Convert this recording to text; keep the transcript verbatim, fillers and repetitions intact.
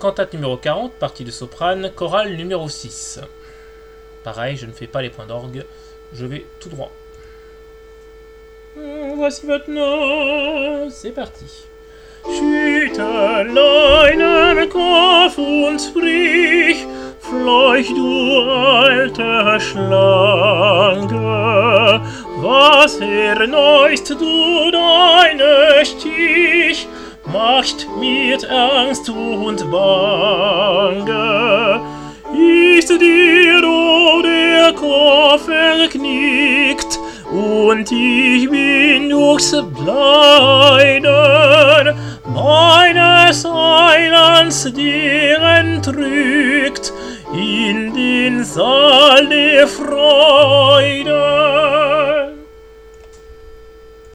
cantate numéro quarante, partie de soprane, chorale numéro six. Pareil, je ne fais pas les points d'orgue, je vais tout droit. Voici maintenant, c'est parti. Schütterlein Kopf und sprich, Fleuch, du alte Schlange, was erneust du deine Stich, macht mit Angst und Bange. Ist dir, o der Kopf verknickt, und ich bin durchs Leiden meines Heilands dir entrückt in den Saal der Freude.